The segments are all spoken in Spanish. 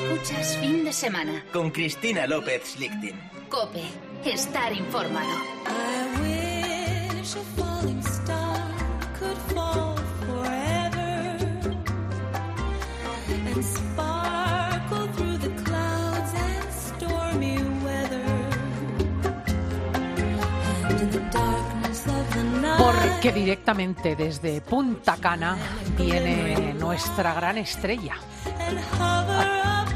Escuchas Fin de Semana. Con Cristina López Schlichting. COPE. Estar informado. I wish a falling star could fall forever and sparkle through the clouds and stormy weather and in the darkness of the night. Porque directamente desde Punta Cana viene nuestra gran estrella. And hover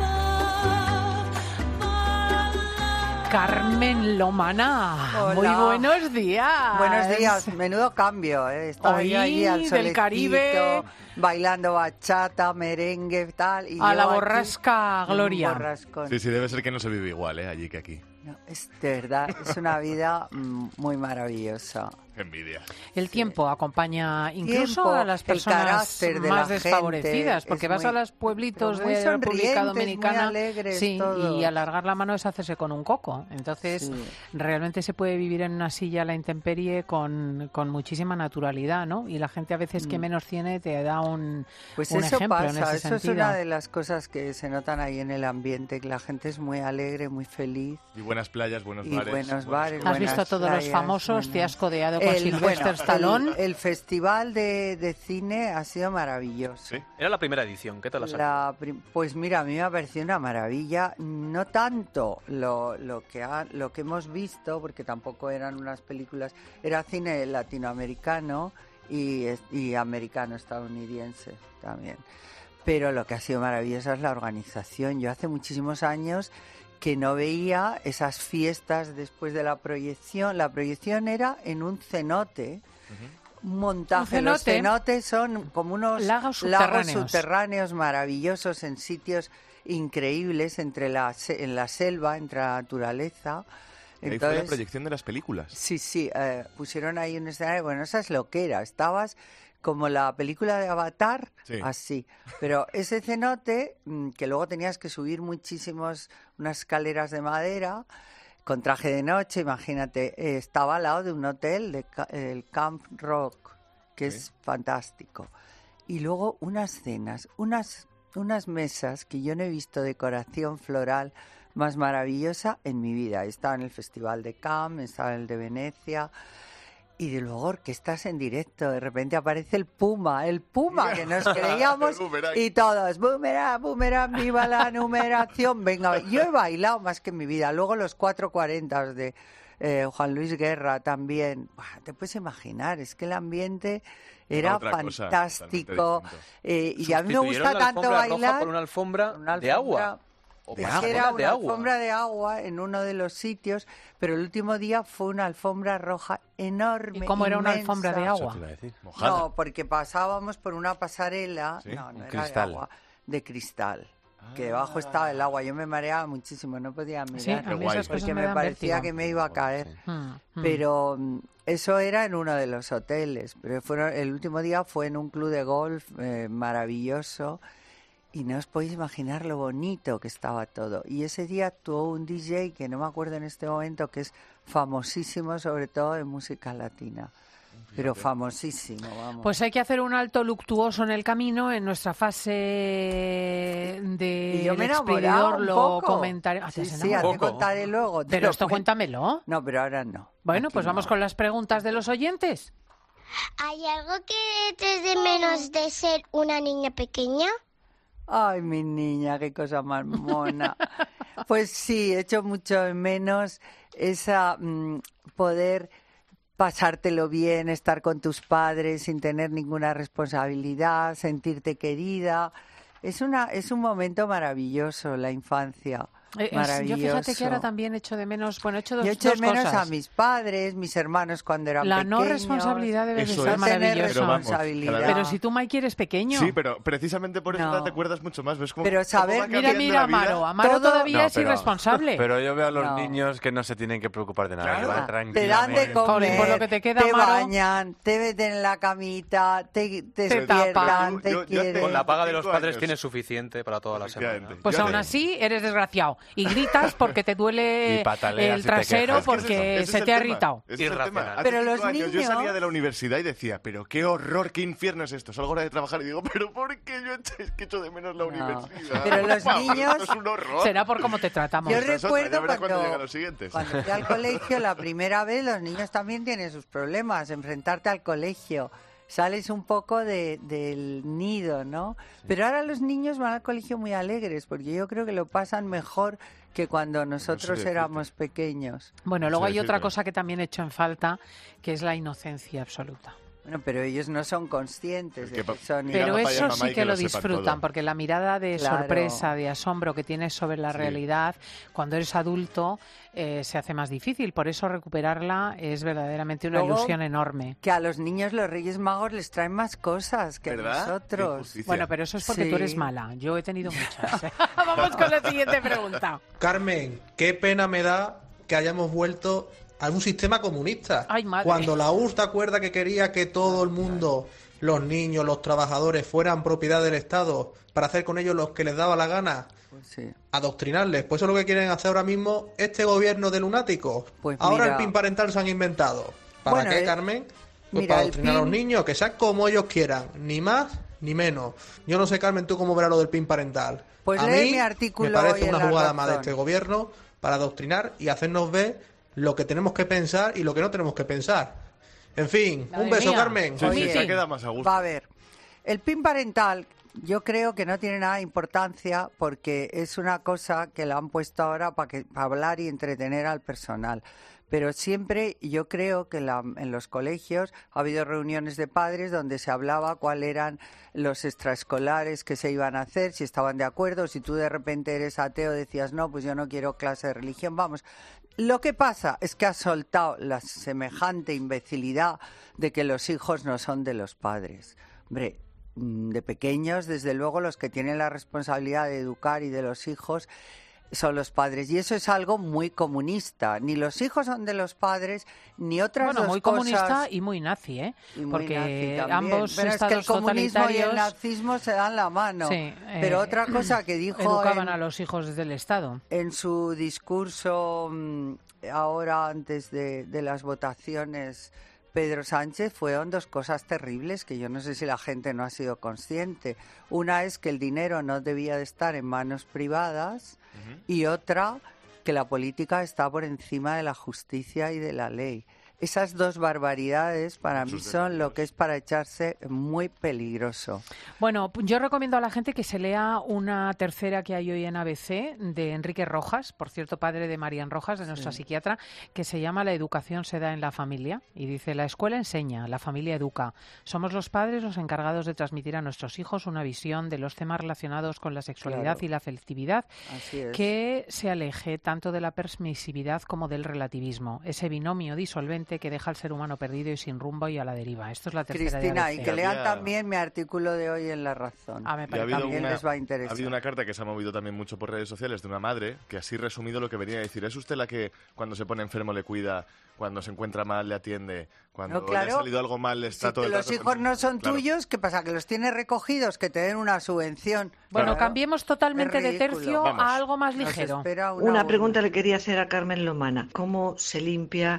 above our love. Carmen Lomana. Hola. Muy buenos días. Buenos días, menudo cambio, ¿eh? Estaba Hoy yo allí al del solecito, Caribe. bailando bachata, merengue, tal. Y A yo la aquí, borrasca Gloria. un borrascón. Sí, debe ser que no se vive igual, allí que aquí. No, es de verdad, es una vida muy maravillosa. Envidia. El tiempo acompaña incluso Tiempo, a las el personas carácter de más la desfavorecidas, gente porque es vas muy- a los pueblitos pero muy de la República sonrientes, Dominicana, muy alegres sí, todos. y alargar la mano es hacerse con un coco. Entonces, Sí. realmente se puede vivir en una silla a la intemperie con muchísima naturalidad, ¿no? Y la gente a veces que menos tiene te da un, Pues un eso ejemplo pasa, en ese eso sentido. es una de las cosas que se notan ahí en el ambiente, que la gente es muy alegre, muy feliz. Y buenas playas, buenos Y bares. buenos bares, ¿Has visto a buenas todos los playas, famosos? ¿Te has codeado con El- Sylvester bueno, Stallone? El festival de cine ha sido maravilloso. Sí, era la primera edición. ¿Qué tal ha salido? Pues mira, a mí me ha parecido una maravilla, no tanto lo que hemos visto, porque tampoco eran unas películas, era cine latinoamericano y americano, estadounidense también. Pero lo que ha sido maravilloso es la organización. Yo hace muchísimos años que no veía esas fiestas después de la proyección. La proyección era en un cenote, un montaje. ¿Un Los cenote? cenotes son como unos Lagos lagos subterráneos. subterráneos maravillosos en sitios increíbles en la selva, entre la naturaleza. Ahí fue la proyección de las películas. Sí, pusieron ahí un escenario, bueno, esa es lo que era, estabas como la película de Avatar, Sí. así, pero ese cenote, que luego tenías que subir unas escaleras de madera, con traje de noche, imagínate, estaba al lado de un hotel, el Camp Rock, que Sí. es fantástico, y luego unas cenas, unas mesas que yo no he visto decoración floral más maravillosa en mi vida. Estaba en el Festival de Cannes, estaba en el de Venecia, y de luego orquestas en directo. De repente aparece el Puma que nos creíamos, El Boomerang. y todos, boomerang, viva la numeración. Venga, yo he bailado más que en mi vida. Luego los 440 de Juan Luis Guerra también. Buah, te puedes imaginar, es que el ambiente era Otra cosa, fantástico. totalmente Y a mí me ¿Sustituyeron gusta la tanto alfombra roja bailar. por una alfombra Una de agua? ¿O Es más que era de una agua? alfombra de agua en uno de los sitios, pero el último día fue una alfombra roja enorme. ¿Y cómo era una inmensa. alfombra de agua? Mojada. No, porque pasábamos por una pasarela, ¿Sí? no Un era cristal. de agua, de cristal. Que debajo estaba el agua. Yo me mareaba muchísimo, no podía mirar. Sí, a mí esas cosas porque me me dan parecía vértigo. que me iba a caer. Mm. Pero eso era en uno de los hoteles. Pero el último día fue en un club de golf maravilloso. Y no os podéis imaginar lo bonito que estaba todo. Y ese día actuó un DJ que no me acuerdo en este momento, que es famosísimo, sobre todo en música latina. Pero famosísimo, vamos. Pues hay que hacer un alto luctuoso en el camino. En nuestra fase Y de yo me he enamorado expedidor un lo poco. comentaré. Ah, ¿te Sí, has sí, enamorado? ya te contaré luego. te Pero lo esto cuento. cuéntamelo. No, pero ahora no. Bueno, Aquí pues vamos no. con las preguntas de los oyentes. ¿Hay algo que eches de menos de ser una niña pequeña? Ay, mi niña, qué cosa más mona. Pues sí, echo mucho de menos esa poder pasártelo bien, estar con tus padres sin tener ninguna responsabilidad, sentirte querida. Es un momento maravilloso, la infancia. Yo fíjate que ahora también echo de menos, bueno, echo dos, Yo echo de dos menos cosas. a mis padres, mis hermanos cuando eran La pequeños. no responsabilidad debe de Eso ser es. No tener maravillosa. Pero vamos, responsabilidad. cada vez- Pero si tú, Mike, eres pequeño. Sí, pero precisamente por eso No. te acuerdas mucho más. ¿Ves cómo, Pero saber- cómo va cambiando Mira, la vida? Amaro. Amaro Todo- todavía No, es pero- irresponsable. Pero yo veo a los No. niños que no se tienen que preocupar de nada, Claro. que van Te dan tranquilamente. de comer, Jolín, por lo que te queda, te Amaro. bañan, te meten en la camita, te tapan. despiertan, te Yo quieren. Con la paga de los 5 padres años. tienes suficiente para toda la semana. Efectivamente. Pues Yo aún te- así eres desgraciado. y gritas porque te duele el trasero porque ese se es te ha el tema. irritado. Ese es el tema. Hace Pero 5 los años yo niños- salía de la universidad y decía, pero qué horror, qué infierno es esto. Salgo ahora de trabajar y digo, pero ¿por qué yo es que echo de menos la universidad? Pero los Vamos, niños- esto es un horror. Será por cómo te tratamos. Yo Esta es otra, ya recuerdo verás cuando llegan cuando los siguientes. fui al colegio la primera vez, los niños también tienen sus problemas, enfrentarte al colegio. Sales un poco del nido, ¿no? Pero ahora los niños van al colegio muy alegres, porque yo creo que lo pasan mejor que cuando nosotros decirte. éramos pequeños. Bueno, luego Sí, hay sí, otra pero- cosa que también he hecho en falta, que es la inocencia absoluta. Bueno, pero ellos no son conscientes de Que que son Mira, Pero papá y eso mamá sí y que que lo lo sepan disfrutan, todo. porque la mirada de Claro. sorpresa, de asombro que tienes sobre la Sí. realidad, cuando eres adulto, se hace más difícil. Por eso recuperarla es verdaderamente una Luego, ilusión enorme. que a los niños los Reyes Magos les traen más cosas que ¿Verdad? a Qué nosotros. justicia. Bueno, pero eso es porque tú eres Sí. mala. Yo he tenido muchas. Vamos con la siguiente pregunta. Carmen, qué pena me da que hayamos vuelto a un sistema comunista. Ay, madre. Cuando la URSS, ¿te acuerdas que quería que todo el mundo, los niños, los trabajadores, fueran propiedad del Estado para hacer con ellos lo que les daba la gana? Pues sí. Adoctrinarles. Pues eso es lo que quieren hacer ahora mismo este gobierno de lunáticos. Pues ahora mira. el PIN parental se han inventado. ¿Para Bueno, qué, Carmen? Pues mira, para el adoctrinar a los PIN niños, que sean como ellos quieran, ni más ni menos. Yo no sé, Carmen, tú cómo verás lo del PIN parental. Pues a lee mí mi artículo me hoy parece en una La jugada más de Razón. este gobierno para adoctrinar y hacernos ver lo que tenemos que pensar y lo que no tenemos que pensar. En fin, Madre un beso, mía. Carmen. Sí, Oye, sí, se queda más a gusto. Va a ver, el PIN parental yo creo que no tiene nada de importancia porque es una cosa que la han puesto ahora para hablar y entretener al personal. Pero siempre yo creo que en los colegios ha habido reuniones de padres donde se hablaba cuáles eran los extraescolares que se iban a hacer, si estaban de acuerdo, si tú de repente eres ateo decías no, pues yo no quiero clase de religión, vamos. Lo que pasa es que ha soltado la semejante imbecilidad de que los hijos no son de los padres. Hombre, de pequeños, desde luego, los que tienen la responsabilidad de educar y de los hijos son los padres. Y eso es algo muy comunista. Ni los hijos son de los padres, ni otras Bueno, dos muy cosas. comunista y muy nazi, ¿eh? Y muy Porque nazi también. ambos Pero es que el estados comunismo y el totalitarios nazismo se dan la mano. Sí, Pero otra cosa que dijo educaban a los hijos del Estado. en su discurso ahora antes de las votaciones, Pedro Sánchez, fueron dos cosas terribles que yo no sé si la gente no ha sido consciente. Una es que el dinero no debía de estar en manos privadas y otra que la política está por encima de la justicia y de la ley. Esas dos barbaridades para mí son lo que es para echarse muy peligroso. Bueno, yo recomiendo a la gente que se lea una tercera que hay hoy en ABC de Enrique Rojas, por cierto, padre de Marian Rojas, de nuestra psiquiatra, que se llama La educación se da en la familia. Y dice, la escuela enseña, la familia educa. Somos los padres los encargados de transmitir a nuestros hijos una visión de los temas relacionados con la sexualidad Claro. y la afectividad Así es. que se aleje tanto de la permisividad como del relativismo. Ese binomio disolvente que deja al ser humano perdido y sin rumbo y a la deriva. Esto es la tercera Cristina, de y ABC. que lean Había- también mi artículo de hoy en La Razón. Ah, me Y ha parece habido también les va a interesar. Ha habido una carta que se ha movido también mucho por redes sociales de una madre que así resumido lo que venía a decir. ¿Es usted la que cuando se pone enfermo le cuida, cuando se encuentra mal le atiende, cuando No, claro. le ha salido algo mal le está Si todo el los rato hijos con- no son Claro. tuyos, ¿qué pasa? Que los tienes recogidos, que te den una subvención. Bueno, Claro. cambiemos totalmente Es de ridículo. tercio Vamos. a algo más Nos ligero. espera Una buena- pregunta le quería hacer a Carmen Lomana. ¿Cómo se limpia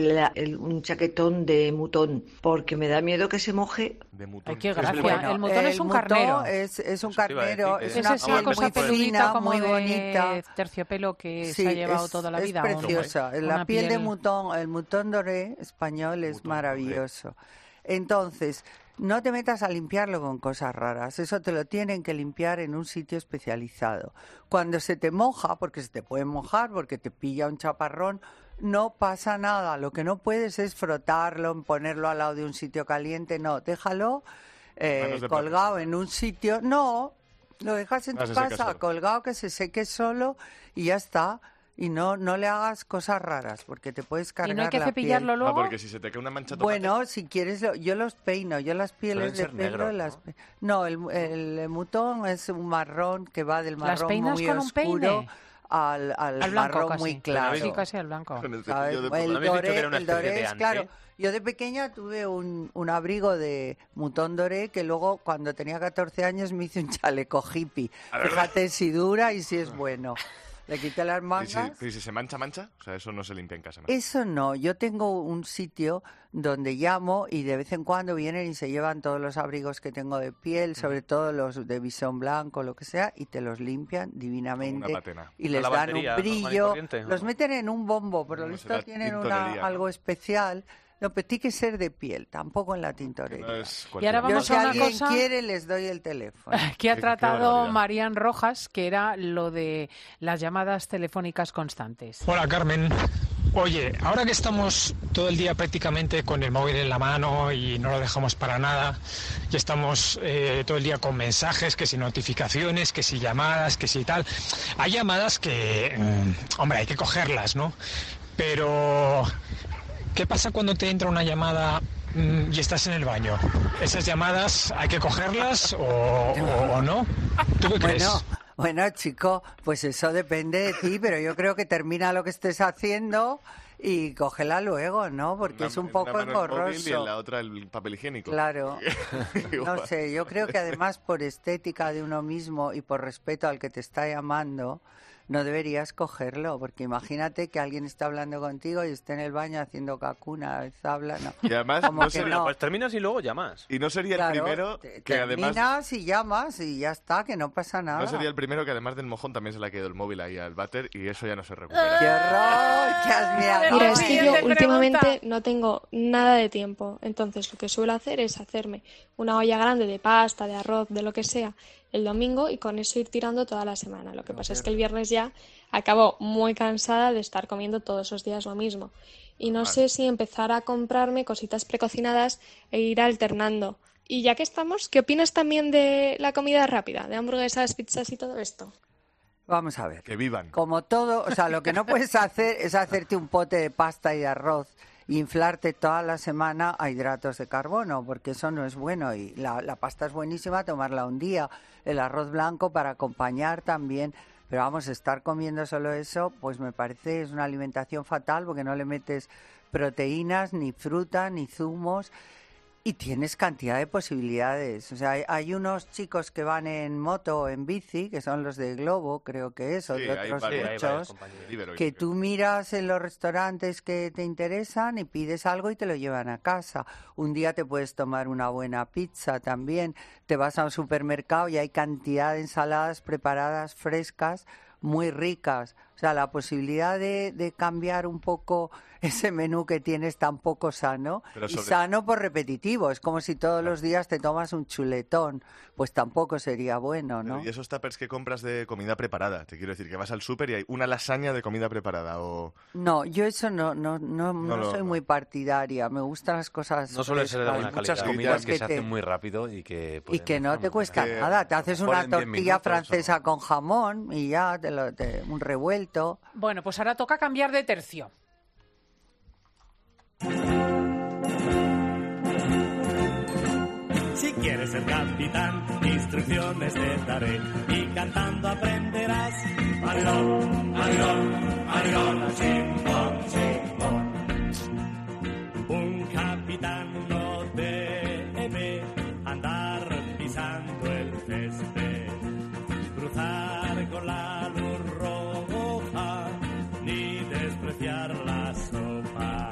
un chaquetón de mutón? Porque me da miedo que se moje. De mutón. Ay, qué ¿Qué es gracia. mutón? El mutón es un mutón carnero. Es un Eso te iba a carnero, decir, es que Es una esa piel cosa muy peludita fina, como muy de bonita. terciopelo que Sí, se ha llevado es- toda la es vida. preciosa. Una La piel de piel- mutón, el mutón doré español es Mutón maravilloso. Entonces, no te metas a limpiarlo con cosas raras. Eso te lo tienen que limpiar en un sitio especializado. Cuando se te moja, porque se te puede mojar, porque te pilla un chaparrón, no pasa nada. Lo que no puedes es frotarlo, ponerlo al lado de un sitio caliente. No, déjalo Manos de colgado en un sitio. No, lo dejas en Ah, tu se seca casa, solo. colgado, que se seque solo y ya está. Y no le hagas cosas raras, porque te puedes cargar Y no hay que la cepillarlo piel. luego. Ah, porque si se te cae una mancha de tomate- Bueno, si quieres, yo los peino, yo las pieles de Suelen ser pelo negros, las ¿no? No, el mutón es un marrón que va del ¿Las marrón peinas muy con un oscuro peine? al Al blanco marrón casi. muy claro. Sí, casi al blanco. Con el ¿Sabes? cepillo de El ¿No me has dicho que doré, era una el especie doré de es ante? claro. Yo de pequeña tuve un abrigo de mutón doré que luego cuando tenía 14 años me hice un chaleco hippie. Fíjate si dura y si es bueno. Le quité las mangas. ¿Y si se mancha? O sea, eso no se limpia en casa, ¿no? Eso no. Yo tengo un sitio donde llamo y de vez en cuando vienen y se llevan todos los abrigos que tengo de piel, sobre todo los de bisón blanco, lo que sea, y te los limpian divinamente. Como una patena. Y les dan un brillo. Los meten en un bombo, por lo No, visto será tienen tintorería, algo especial. No, pero tiene que ser de piel, tampoco en la tintorería. No es Y ahora vamos si a una alguien cosa quiere, les doy el teléfono. que ha Qué tratado barbaridad. Marían Rojas, que era lo de las llamadas telefónicas constantes. Hola Carmen, oye, ahora que estamos todo el día prácticamente con el móvil en la mano y no lo dejamos para nada, y estamos todo el día con mensajes, que si notificaciones, que si llamadas, que si tal, hay llamadas que, hombre, hay que cogerlas, ¿no? Pero, ¿qué pasa cuando te entra una llamada y estás en el baño? ¿Esas llamadas hay que cogerlas o no? ¿Tú qué crees? Bueno, chico, pues eso depende de ti, pero yo creo que termina lo que estés haciendo y cógela luego, ¿no? Porque es un poco una mano el móvil y engorroso. en la otra el papel higiénico. Claro. No Igual. sé, yo creo que además por estética de uno mismo y por respeto al que te está llamando, no deberías cogerlo, porque imagínate que alguien está hablando contigo y esté en el baño haciendo cacuna, habla, no. Y además, Como no que sería, no. Pues terminas y luego llamas. y no sería Claro, el primero te- que además... terminas y llamas y ya está, que no pasa nada. No sería el primero que además del mojón también se le ha quedado el móvil ahí al váter y eso ya no se recupera. ¡Qué horror! ¡Qué has mirado! Mira, es que yo Siguiente últimamente pregunta. no tengo nada de tiempo, entonces lo que suelo hacer es hacerme una olla grande de pasta, de arroz, de lo que sea, el domingo y con eso ir tirando toda la semana. Lo que pasa es que el viernes ya acabo muy cansada de estar comiendo todos esos días lo mismo. Y no sé si empezar a comprarme cositas precocinadas e ir alternando. Y ya que estamos, ¿qué opinas también de la comida rápida, de hamburguesas, pizzas y todo esto? Vamos a ver. Que vivan. Como todo, o sea, lo que no puedes hacer es hacerte un pote de pasta y de arroz e inflarte toda la semana a hidratos de carbono, porque eso no es bueno. Y la pasta es buenísima, tomarla un día. El arroz blanco para acompañar también. Pero vamos, estar comiendo solo eso, pues me parece es una alimentación fatal porque no le metes proteínas, ni fruta, ni zumos. Y tienes cantidad de posibilidades. O sea, hay unos chicos que van en moto o en bici, que son los de Globo, creo que es, o Sí, de hay otros varios. muchos, Ibero, que tú miras en los restaurantes que te interesan y pides algo y te lo llevan a casa. Un día te puedes tomar una buena pizza también. Te vas a un supermercado y hay cantidad de ensaladas preparadas, frescas, muy ricas. O sea, la posibilidad de cambiar un poco ese menú que tienes tan poco sano, Pero y sobre- sano por repetitivo. Es como si todos los días te tomas un chuletón. Pues tampoco sería bueno, ¿no? Y esos tuppers que compras de comida preparada, te quiero decir, que vas al súper y hay una lasaña de comida preparada o... No, yo eso no lo- soy muy partidaria. Me gustan las cosas No suele ser de frescas. buena Muchas calidad. comidas que Porque se hacen te- muy rápido y que... Y pueden que no estar te muy cuesta buenas. nada. Te haces una Ponen 10 tortilla minutos, francesa con jamón y ya, un revuelto. Bueno, pues ahora toca cambiar de tercio. Si quieres ser capitán, instrucciones te daré y cantando aprenderás. Marilón, Marilón, Marilón, chimpón, chimpón. Un capitán no debe andar pisando el césped, cruzar con la luz roja, ni despreciar la sopa.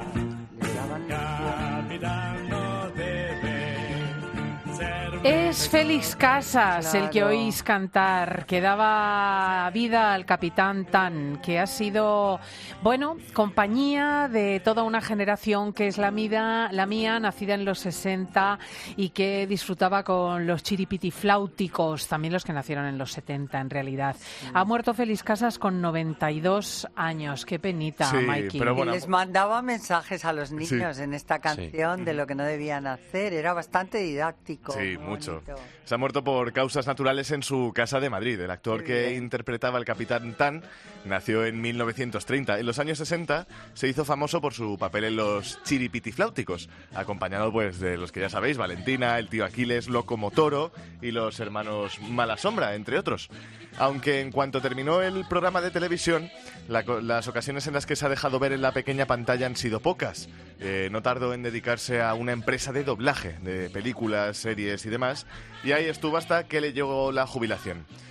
Capitán no debe ser... Es Félix Casas el que Claro. oís cantar, que daba vida al capitán Tan, que ha sido, bueno, compañía de toda una generación que es la mía, nacida en los 60 y que disfrutaba con los chiripitifláuticos, también los que nacieron en los 70 en realidad. Ha muerto Félix Casas con 92 años, qué penita, Sí, Mikey. pero bueno, Y les mandaba mensajes a los niños en esta canción de lo que no debían hacer. Era bastante didáctico. Sí, muy mucho. bonito. Se ha muerto por causas naturales en su casa de Madrid. El actor Qué que bien. interpretaba al capitán Tan nació en 1930. En los años 60 se hizo famoso por su papel en los chiripitifláuticos, acompañado pues de los que ya sabéis, Valentina, el tío Aquiles, Locomotoro y los hermanos Malasombra, entre otros. Aunque en cuanto terminó el programa de televisión, las ocasiones en las que se ha dejado ver en la pequeña pantalla han sido pocas. No tardó en dedicarse a una empresa de doblaje de películas, series y demás, y ahí estuvo hasta que le llegó la jubilación.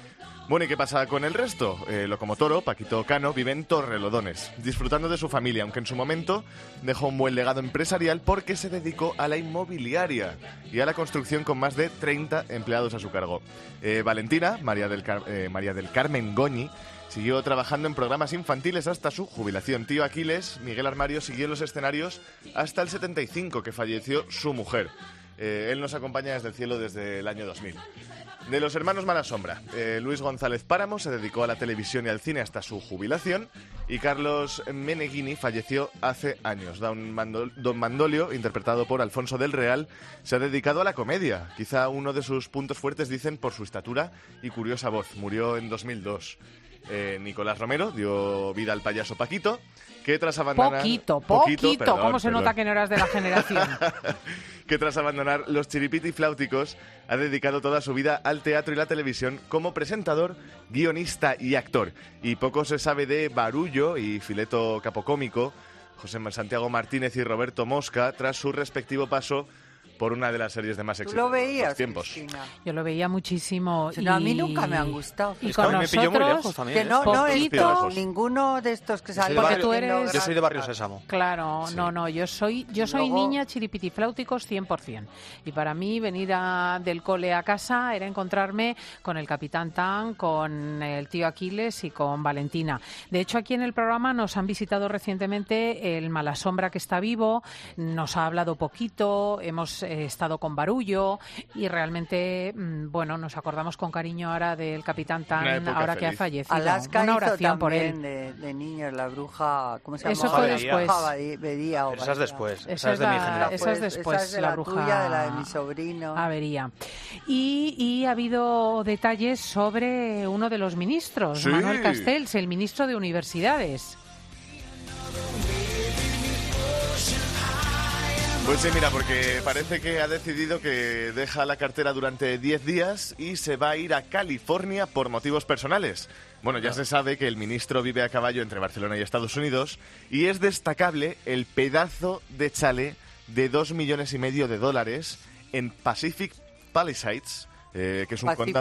Bueno, ¿y qué pasa con el resto? Locomotoro, Paquito Cano, vive en Torrelodones, disfrutando de su familia, aunque en su momento dejó un buen legado empresarial porque se dedicó a la inmobiliaria y a la construcción con más de 30 empleados a su cargo. Valentina, María del Carmen Goñi, siguió trabajando en programas infantiles hasta su jubilación. Tío Aquiles, Miguel Armario, siguió en los escenarios hasta el 75, que falleció su mujer. Él nos acompaña desde el cielo desde el año 2000. De los hermanos Malasombra, Luis González Páramo se dedicó a la televisión y al cine hasta su jubilación y Carlos Meneghini falleció hace años. Don Mandolio, interpretado por Alfonso del Real, se ha dedicado a la comedia. Quizá uno de sus puntos fuertes, dicen, por su estatura y curiosa voz. Murió en 2002. Nicolás Romero dio vida al payaso Paquito, que tras abandonar... Poquito. ¿Cómo se nota que no eras de la generación? Que tras abandonar los chiripitifláuticos ha dedicado toda su vida al teatro y la televisión como presentador, guionista y actor. Y poco se sabe de Barullo y Fileto Capocómico, José Santiago Martínez y Roberto Mosca, tras su respectivo paso por una de las series de más éxito ¿Tú lo veías, de los tiempos. Cristina? Yo lo veía muchísimo. No, a mí nunca me han gustado. Y con me pilló muy lejos también. Que no poquito. es ninguno de estos que salen. Porque tú eres... Yo soy de Barrio Sésamo. Claro, sí. No, yo soy Luego... niña chiripitifláuticos 100%. Y para mí venir del cole a casa era encontrarme con el Capitán Tan, con el Tío Aquiles y con Valentina. De hecho, aquí en el programa nos han visitado recientemente el Malasombra, que está vivo, nos ha hablado poquito, hemos estado con Barullo y realmente, bueno, nos acordamos con cariño ahora del Capitán Tan, ahora feliz. Que ha fallecido. Alaska una hizo oración por él. De niños, la bruja, ¿cómo se llama? Eso fue después. Esa es después. Esa es de mi generación. Esa es después, esa es de la la bruja tuya, de la de mi sobrino. Avería. Y ha habido detalles sobre uno de los ministros, sí. Manuel Castells, el ministro de Universidades. Pues sí, mira, porque parece que ha decidido que deja la cartera durante 10 días y se va a ir a California por motivos personales. Bueno, ya se sabe que el ministro vive a caballo entre Barcelona y Estados Unidos y es destacable el pedazo de chale de $2,5 millones en Pacific Palisades, que es un condado...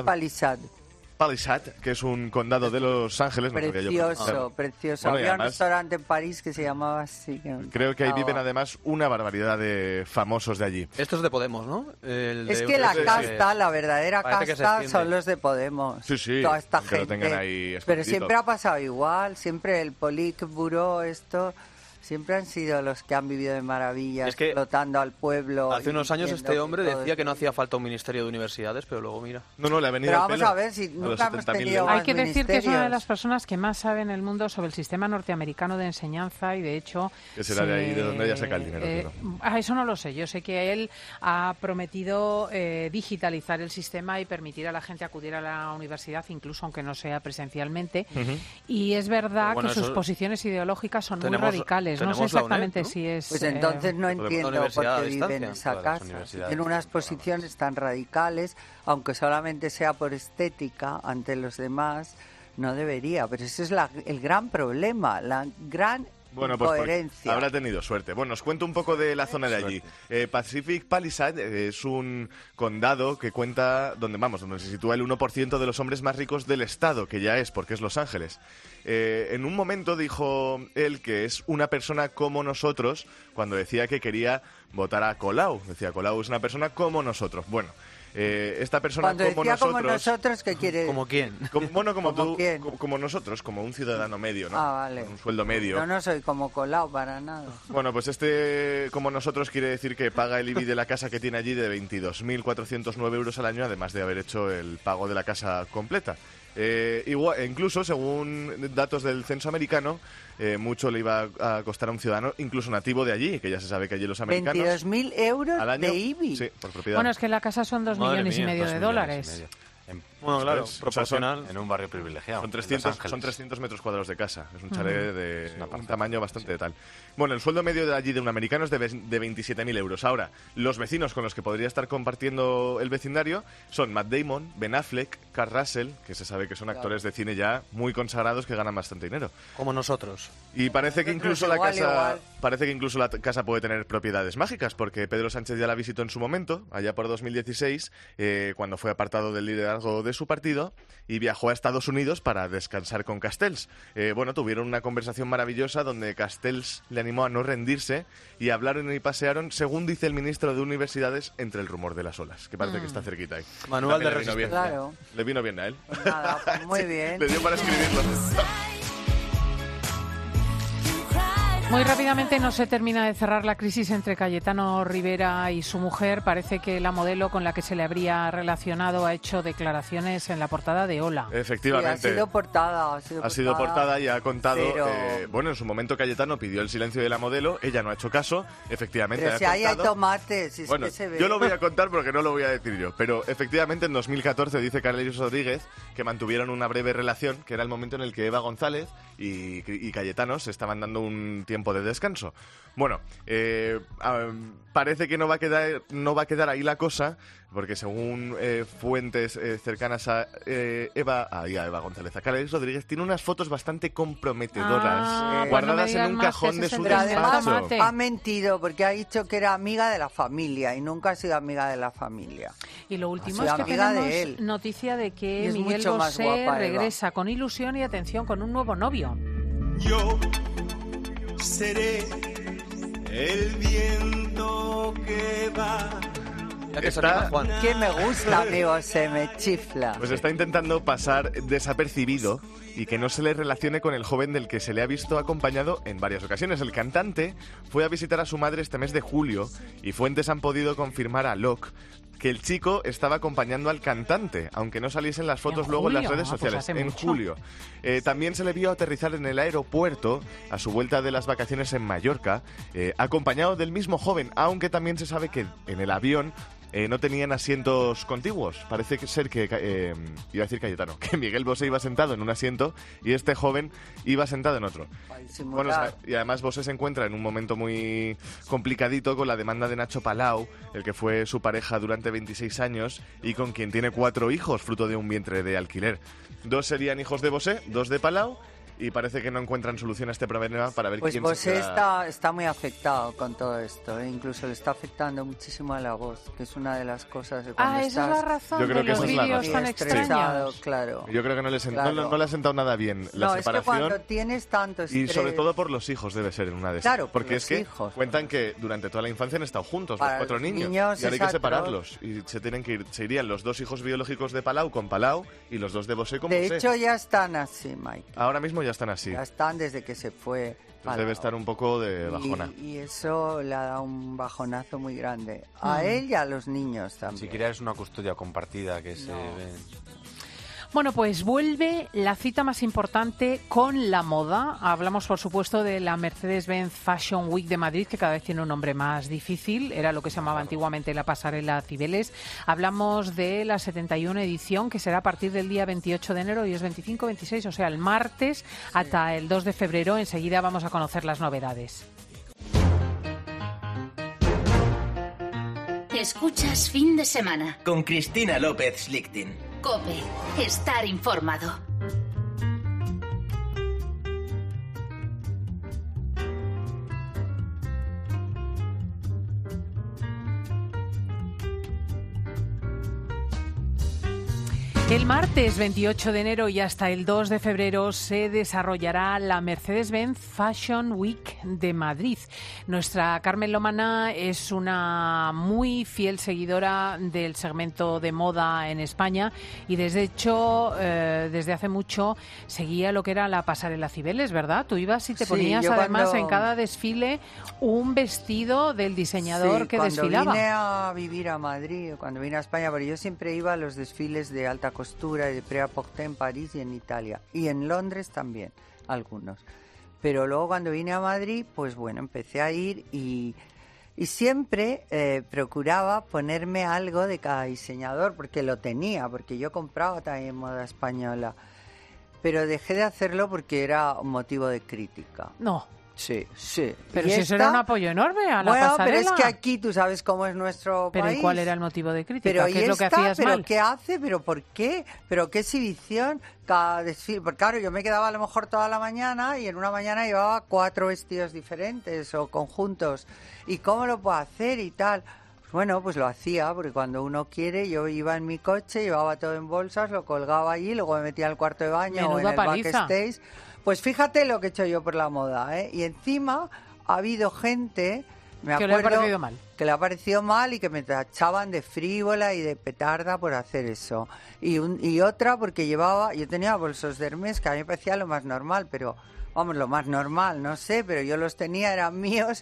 Palisade, que es un condado de Los Ángeles. Precioso. Bueno, Había además, un restaurante en París que se llamaba así. Creo que ahí viven además una barbaridad de famosos de allí. Esto es de Podemos, ¿no? Es que la casta, la verdadera casta, son los de Podemos. Sí, toda esta que gente. lo tengan ahí escondidito. Pero siempre ha pasado igual, siempre el Politburo, esto... Siempre han sido los que han vivido de maravilla, es que explotando al pueblo. Hace unos años este hombre decía que no hacía falta un ministerio de universidades, pero luego mira. No, le ha venido pero al vamos pelo a ver si nunca hemos tenido Hay que decir ministerios. que es una de las personas que más sabe en el mundo sobre el sistema norteamericano de enseñanza y de hecho... Que será de ahí de donde ella saca el dinero. Eso no lo sé. Yo sé que él ha prometido digitalizar el sistema y permitir a la gente acudir a la universidad, incluso aunque no sea presencialmente. Y es verdad que sus posiciones ideológicas son muy radicales. No sé exactamente si es... Pues entonces no entiendo por qué viven en esa casa. En unas posiciones tan radicales, aunque solamente sea por estética ante los demás, no debería. Pero ese es el gran problema, la gran incoherencia. Habrá tenido suerte. Bueno, os cuento un poco de la zona de allí. Pacific Palisade es un condado que cuenta donde se sitúa el 1% de los hombres más ricos del estado, que ya es, porque es Los Ángeles. En un momento dijo él que es una persona como nosotros cuando decía que quería votar a Colau. Decía, Colau es una persona como nosotros. Bueno, esta persona cuando como decía nosotros... como nosotros, ¿qué quiere? ¿Como quién? Como tú, ¿quién? como nosotros, como un ciudadano medio, ¿no? Vale. Con un sueldo medio. Yo no soy como Colau para nada. Bueno, pues como nosotros quiere decir que paga el IBI de la casa que tiene allí de 22.409 euros al año, además de haber hecho el pago de la casa completa. Incluso, según datos del censo americano, mucho le iba a costar a un ciudadano, incluso nativo de allí, que ya se sabe que allí los americanos... 22.000 euros al año, de IBI. Sí, por propiedad. Bueno, es que la casa son $2,5 millones de dólares. Bueno, claro, proporcional. En un barrio privilegiado. Son 300 metros cuadrados de casa. Es un chalet de un tamaño bastante tal. Bueno, el sueldo medio de allí de un americano es de 27.000 euros. Ahora, los vecinos con los que podría estar compartiendo el vecindario son Matt Damon, Ben Affleck, Kurt Russell, que se sabe que son actores de cine ya muy consagrados que ganan bastante dinero. Como nosotros. Y parece que incluso la casa puede tener propiedades mágicas, porque Pedro Sánchez ya la visitó en su momento, allá por 2016, cuando fue apartado del liderazgo de su partido y viajó a Estados Unidos para descansar con Castells. Tuvieron una conversación maravillosa donde Castells le animó a no rendirse y hablaron y pasearon, según dice el ministro de Universidades, entre el rumor de las olas, que parece que está cerquita ahí. Manual de resistencia. Claro. Le vino bien a él. Nada, pues muy bien. Le dio para escribirlo. Muy rápidamente no se termina de cerrar la crisis entre Cayetano Rivera y su mujer. Parece que la modelo con la que se le habría relacionado ha hecho declaraciones en la portada de Hola. Efectivamente. Sí, ha sido portada. Ha sido portada y ha contado... Pero... en su momento Cayetano pidió el silencio de la modelo, ella no ha hecho caso, efectivamente Pero ha si contado... ahí hay tomates, si es bueno, que se ve. yo lo voy a contar porque no lo voy a decir yo, pero efectivamente en 2014 dice Carlos Rodríguez que mantuvieron una breve relación, que era el momento en el que Eva González y Cayetano se estaban dando un tiempo de descanso. Bueno, parece que no va a quedar ahí la cosa, porque según fuentes cercanas a Eva González, a Carlos Rodríguez, tiene unas fotos bastante comprometedoras guardadas en un cajón de su despacho. Ha mentido porque ha dicho que era amiga de la familia y nunca ha sido amiga de la familia. Y lo último es que tenemos noticia de que Miguel Bosé regresa con ilusión y atención con un nuevo novio. Yo seré el viento que va. Que me gusta, amigo, se me chifla. Pues está intentando pasar desapercibido y que no se le relacione con el joven del que se le ha visto acompañado en varias ocasiones. El cantante fue a visitar a su madre este mes de julio y fuentes han podido confirmar a Locke que el chico estaba acompañando al cantante, aunque no saliesen las fotos luego en las redes sociales. En julio. También se le vio aterrizar en el aeropuerto a su vuelta de las vacaciones en Mallorca, acompañado del mismo joven, aunque también se sabe que en el avión no tenían asientos contiguos. Parece ser que, iba a decir Cayetano, que Miguel Bosé iba sentado en un asiento y este joven iba sentado en otro. Bueno, y además Bosé se encuentra en un momento muy complicadito con la demanda de Nacho Palau, el que fue su pareja durante 26 años y con quien tiene 4 hijos, fruto de un vientre de alquiler. 2 serían hijos de Bosé, 2 de Palau, y parece que no encuentran solución a este problema para ver quién pues se queda... Bosé está muy afectado con todo esto, incluso le está afectando muchísimo a la voz, que es una de las cosas de cuando esa es la razón. Yo creo que los esa es la vídeos razón. tan extraños. Claro. Yo creo que no le ha sentado nada bien la separación. Es que cuando tienes tanto estrés... Y sobre todo por los hijos debe ser en una de esas. Claro, porque es que hijos. cuentan que durante toda la infancia han estado juntos, Para los 4 niños y ahora hay que separarlos. Y se irían los 2 hijos biológicos de Palau con Palau y los 2 de Bosé con Bosé. De hecho ya están así, Mike. Ahora mismo ya están así. Ya están desde que se fue. Entonces debe estar un poco de bajona. Y eso le ha dado un bajonazo muy grande. A él y a los niños también. Si quieres una custodia compartida que se ve... Bueno, pues vuelve la cita más importante con la moda. Hablamos, por supuesto, de la Mercedes-Benz Fashion Week de Madrid, que cada vez tiene un nombre más difícil. Era lo que se llamaba antiguamente la pasarela Cibeles. Hablamos de la 71 edición, que será a partir del día 28 de enero y es 25, 26, o sea, el martes hasta el 2 de febrero. Enseguida vamos a conocer las novedades. Escuchas Fin de Semana. Con Cristina López Schlichting. COPE. Estar informado. El martes 28 de enero y hasta el 2 de febrero se desarrollará la Mercedes-Benz Fashion Week de Madrid. Nuestra Carmen Lomana es una muy fiel seguidora del segmento de moda en España y desde hace mucho seguía lo que era la pasarela Cibeles, ¿verdad? Tú ibas y te ponías además en cada desfile un vestido del diseñador que desfilaba. Cuando vine a vivir a Madrid, cuando vine a España, pero yo siempre iba a los desfiles de alta costura y de prêt-à-porter en París y en Italia. Y en Londres también, algunos. Pero luego cuando vine a Madrid, pues bueno, empecé a ir y siempre procuraba ponerme algo de cada diseñador, porque lo tenía, porque yo compraba también moda española. Pero dejé de hacerlo porque era un motivo de crítica. No. Sí. Pero si eso era un apoyo enorme a la pasarela. Pero es que aquí tú sabes cómo es nuestro país. Pero ¿y cuál era el motivo de crítica? Pero ¿Qué es lo que hacías mal? ¿Pero qué hace? ¿Pero por qué? ¿Pero qué exhibición? Cada desfile. Porque claro, yo me quedaba a lo mejor toda la mañana y en una mañana llevaba 4 vestidos diferentes o conjuntos. ¿Y cómo lo puedo hacer y tal? bueno, pues lo hacía, porque cuando uno quiere, yo iba en mi coche, llevaba todo en bolsas, lo colgaba allí, luego me metía al cuarto de baño o en el backstage. Pues fíjate lo que he hecho yo por la moda, ¿eh? Y encima ha habido gente, me acuerdo, que le ha parecido mal. Que le ha parecido mal y que me tachaban de frívola y de petarda por hacer eso. Y otra porque yo tenía bolsos de Hermès, que a mí me parecía lo más normal, pero vamos, lo más normal, no sé, pero yo los tenía, eran míos.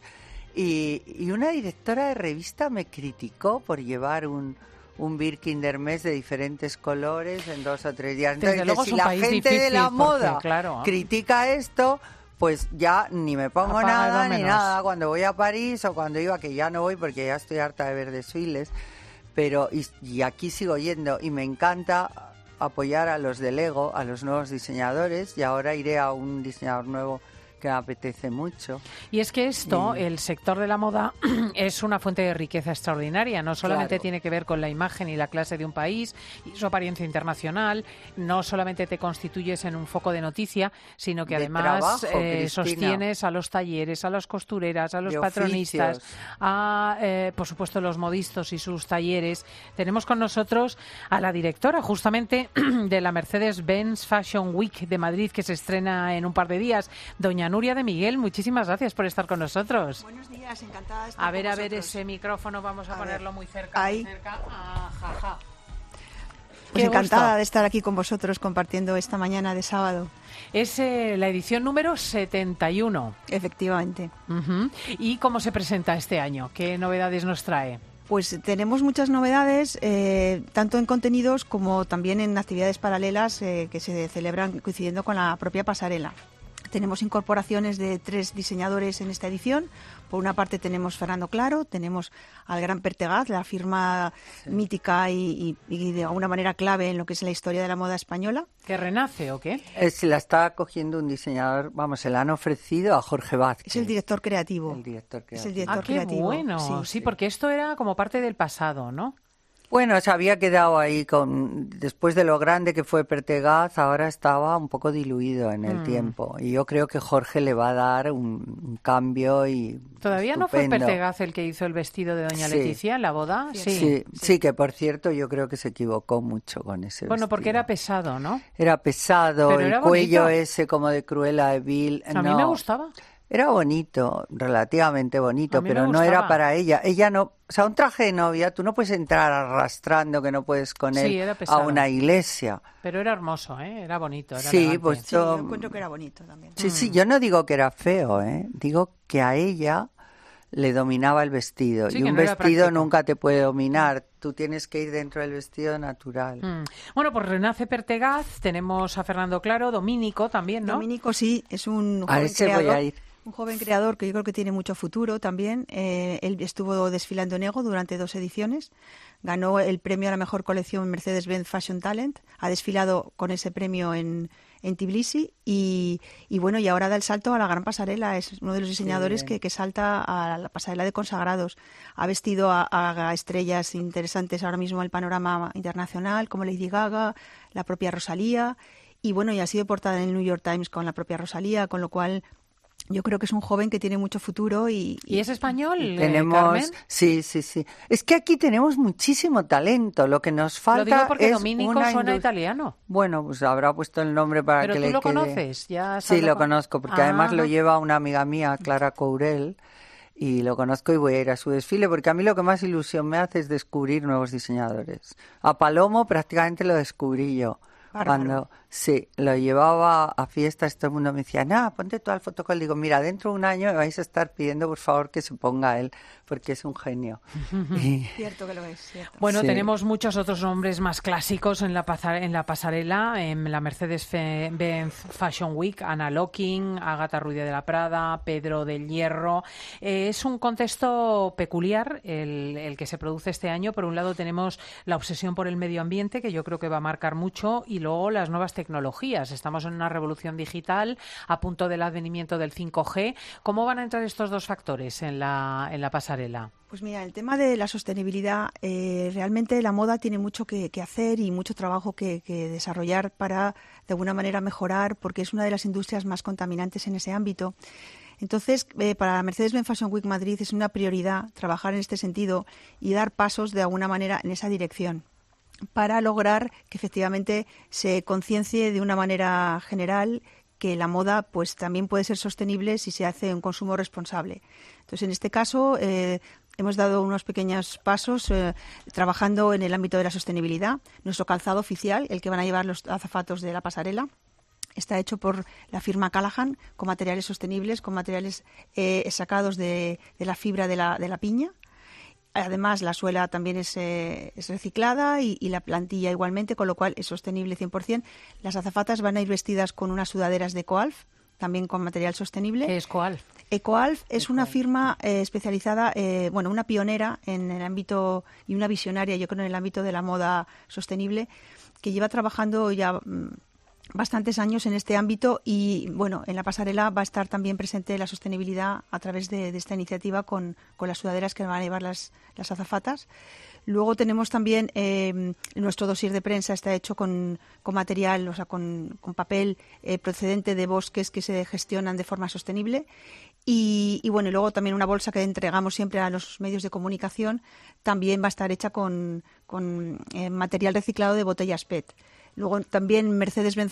Y una directora de revista me criticó por llevar un Birkin de Hermès de diferentes colores en 2 o 3 días. Entonces, si la gente de la moda critica esto, pues ya ni me pongo nada ni nada. Cuando voy a París o cuando iba, que ya no voy porque ya estoy harta de ver desfiles, pero y aquí sigo yendo y me encanta apoyar a los de Lego, a los nuevos diseñadores, y ahora iré a un diseñador nuevo que me apetece mucho. Y es que esto, el sector de la moda, es una fuente de riqueza extraordinaria. No solamente tiene que ver con la imagen y la clase de un país y su apariencia internacional, no solamente te constituyes en un foco de noticia, sino que además sostienes a los talleres, a las costureras, a los patronistas, a, por supuesto, los modistos y sus talleres. Tenemos con nosotros a la directora, justamente, de la Mercedes-Benz Fashion Week de Madrid, que se estrena en un par de días, doña Nuria de Miguel. Muchísimas gracias por estar con nosotros. Buenos días, encantada de estar con vosotros. A ver, ese micrófono vamos a ponerlo muy cerca. Ahí. Muy cerca. Ajaja. Pues encantada de estar aquí con vosotros compartiendo esta mañana de sábado. Es la edición número 71. Efectivamente. ¿Y cómo se presenta este año? ¿Qué novedades nos trae? Pues tenemos muchas novedades, tanto en contenidos como también en actividades paralelas que se celebran coincidiendo con la propia pasarela. Tenemos incorporaciones de 3 diseñadores en esta edición. Por una parte tenemos Fernando Claro, tenemos al gran Pertegaz, la firma mítica y de alguna manera clave en lo que es la historia de la moda española. ¿Que renace o qué? Se la está cogiendo un diseñador, se la han ofrecido a Jorge Vázquez. Es el director creativo. Es el director qué creativo. Bueno, sí, porque esto era como parte del pasado, ¿no? Bueno, se había quedado ahí después de lo grande que fue Pertegaz, ahora estaba un poco diluido en el tiempo. Y yo creo que Jorge le va a dar un cambio y ¿Todavía no fue Pertegaz el que hizo el vestido de doña Leticia en la boda? Sí, que por cierto yo creo que se equivocó mucho con ese vestido. Porque era pesado, ¿no? Era pesado, pero el era cuello bonito. ese como de Cruella de Vil. A mí me gustaba. Era bonito, relativamente bonito, pero no era para ella. Ella no, un traje de novia, tú no puedes entrar arrastrando que no puedes con él a una iglesia. Pero era hermoso, era bonito. Era elegante. Pues yo encuentro que era bonito también. Sí, yo no digo que era feo, digo que a ella le dominaba el vestido. Y un vestido nunca te puede dominar. Tú tienes que ir dentro del vestido natural. Bueno, pues renace Pertegaz, tenemos a Fernando Claro, Domínico también, ¿no? Domínico sí, es un joven creador. Voy a ir. Un joven creador que yo creo que tiene mucho futuro también. Él estuvo desfilando en Ego durante 2 ediciones. Ganó el premio a la mejor colección Mercedes-Benz Fashion Talent. Ha desfilado con ese premio en Tbilisi y bueno, y ahora da el salto a la gran pasarela. Es uno de los diseñadores que salta a la pasarela de consagrados. Ha vestido a estrellas interesantes ahora mismo en el panorama internacional, como Lady Gaga, la propia Rosalía. Y bueno, y ha sido portada en el New York Times con la propia Rosalía, con lo cual yo creo que es un joven que tiene mucho futuro y es español. Tenemos, Carmen. Sí. Es que aquí tenemos muchísimo talento. Lo que nos falta Lo digo porque es Domínico suena italiano. Bueno, pues habrá puesto el nombre para ¿Pero que le quede. ¿Pero tú lo conoces? Sí, lo conozco, porque además lo lleva una amiga mía, Clara Courel, y lo conozco y voy a ir a su desfile, porque a mí lo que más ilusión me hace es descubrir nuevos diseñadores. A Palomo prácticamente lo descubrí yo. Cuando lo llevaba a fiestas, todo el mundo me decía, ponte tú al fotocall. Digo, mira, dentro de un año me vais a estar pidiendo, por favor, que se ponga él, porque es un genio. Cierto que lo es, cierto. Bueno, tenemos muchos otros nombres más clásicos en la pasarela, en la Mercedes-Benz Fashion Week, Ana Locking, Ágata Ruiz de la Prada, Pedro del Hierro. Es un contexto peculiar el que se produce este año. Por un lado tenemos la obsesión por el medio ambiente, que yo creo que va a marcar mucho, y luego las nuevas tecnologías. Estamos en una revolución digital, a punto del advenimiento del 5G. ¿Cómo van a entrar estos dos factores en la pasarela? Pues mira, el tema de la sostenibilidad, realmente la moda tiene mucho que hacer y mucho trabajo que desarrollar para, de alguna manera, mejorar, porque es una de las industrias más contaminantes en ese ámbito. Entonces, para Mercedes-Benz Fashion Week Madrid es una prioridad trabajar en este sentido y dar pasos de alguna manera en esa dirección para lograr que efectivamente se conciencie de una manera general que la moda pues también puede ser sostenible si se hace un consumo responsable. Entonces, en este caso, hemos dado unos pequeños pasos trabajando en el ámbito de la sostenibilidad. Nuestro calzado oficial, el que van a llevar los azafatos de la pasarela, está hecho por la firma Callahan con materiales sostenibles, con materiales sacados de la fibra de la piña. Además, la suela también es reciclada y la plantilla igualmente, con lo cual es sostenible 100%. Las azafatas van a ir vestidas con unas sudaderas de Ecoalf, también con material sostenible. ¿Qué es Ecoalf? Ecoalf es una firma especializada, una pionera en el ámbito y una visionaria, yo creo, en el ámbito de la moda sostenible, que lleva trabajando ya bastantes años en este ámbito y, bueno, en la pasarela va a estar también presente la sostenibilidad a través de esta iniciativa con las sudaderas que van a llevar las azafatas. Luego tenemos también nuestro dossier de prensa está hecho con material, o sea, con papel procedente de bosques que se gestionan de forma sostenible. Y bueno, y luego también una bolsa que entregamos siempre a los medios de comunicación también va a estar hecha con material reciclado de botellas PET. Luego también Mercedes-Benz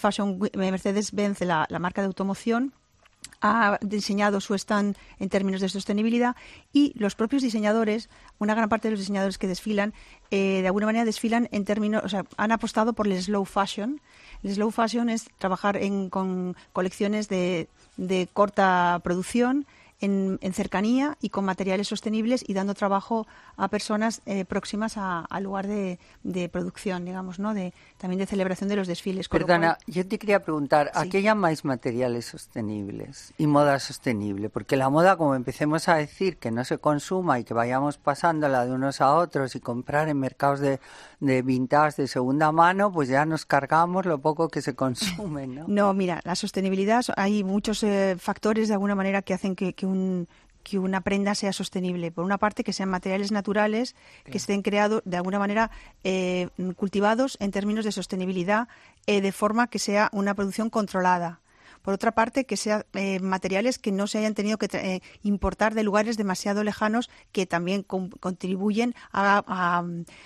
la marca de automoción, ha diseñado su stand en términos de sostenibilidad y los propios diseñadores, una gran parte de los diseñadores que desfilan, de alguna manera desfilan en términos, o sea, han apostado por el slow fashion. El slow fashion es trabajar con colecciones de corta producción, en cercanía y con materiales sostenibles y dando trabajo a personas próximas al lugar de producción, digamos, ¿no? También de celebración de los desfiles. Perdona, yo te quería preguntar, ¿a qué llamáis materiales sostenibles y moda sostenible? Porque la moda, como empecemos a decir que no se consuma y que vayamos pasándola de unos a otros y comprar en mercados de vintage de segunda mano, pues ya nos cargamos lo poco que se consume, ¿no? No, mira, la sostenibilidad, hay muchos factores de alguna manera que hacen que una prenda sea sostenible. Por una parte, que sean materiales naturales, que estén creados de alguna manera cultivados en términos de sostenibilidad, de forma que sea una producción controlada. Por otra parte, que sean materiales que no se hayan tenido que importar de lugares demasiado lejanos, que también contribuyen a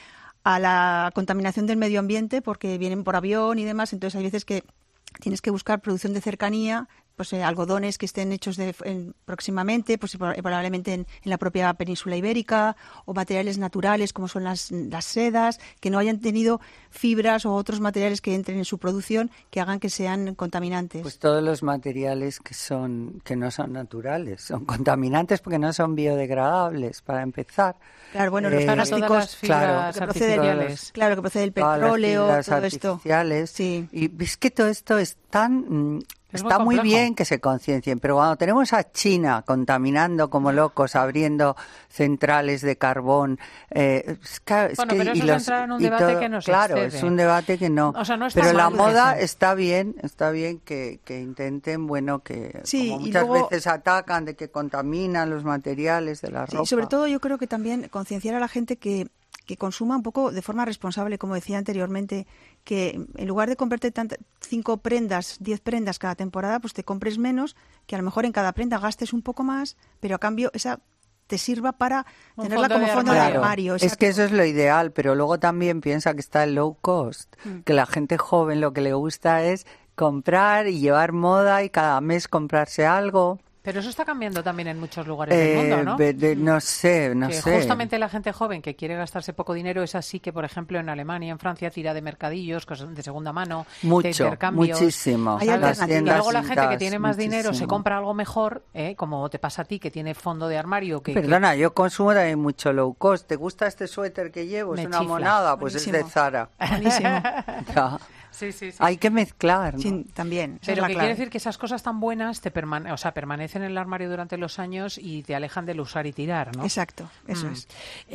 la contaminación del medio ambiente, porque vienen por avión y demás. Entonces, hay veces que tienes que buscar producción de cercanía, pues algodones que estén hechos próximamente, pues probablemente en la propia península ibérica, o materiales naturales como son las sedas, que no hayan tenido fibras o otros materiales que entren en su producción que hagan que sean contaminantes. Pues todos los materiales que no son naturales son contaminantes porque no son biodegradables, para empezar. Claro, bueno, los plásticos, claro, que procede del petróleo, todo esto. Sí. Y es que todo esto es tan... Está muy bien que se conciencien, pero cuando tenemos a China contaminando como locos, abriendo centrales de carbón, pero eso es entrar en un debate que no se excede. Claro, es un debate que no. O sea, no está pero mal la moda eso. está bien que intenten, bueno, que sí, como muchas luego, veces atacan de que contaminan los materiales de la ropa. Y sobre todo yo creo que también concienciar a la gente que consuma un poco de forma responsable, como decía anteriormente, que en lugar de comprarte 5 prendas, 10 prendas cada temporada, pues te compres menos, que a lo mejor en cada prenda gastes un poco más, pero a cambio esa te sirva para tenerla como fondo de armario. Es que eso es lo ideal, pero luego también piensa que está el low cost, que la gente joven lo que le gusta es comprar y llevar moda y cada mes comprarse algo. Pero eso está cambiando también en muchos lugares del mundo, ¿no? No sé. Justamente la gente joven que quiere gastarse poco dinero es así que, por ejemplo, en Alemania, en Francia, tira de mercadillos, cosas de segunda mano, de intercambios. Muchísimo. Y luego la gente que tiene más dinero se compra algo mejor, como te pasa a ti, que tiene fondo de armario. Perdona, yo consumo también mucho low cost. ¿Te gusta este suéter que llevo? Es una monada, pues buenísimo. Es de Zara. Buenísimo. Ya. Sí. Hay que mezclar, ¿no? Sí, también. Pero que quiere decir que esas cosas tan buenas permanecen en el armario durante los años y te alejan del usar y tirar, ¿no? Exacto, eso es.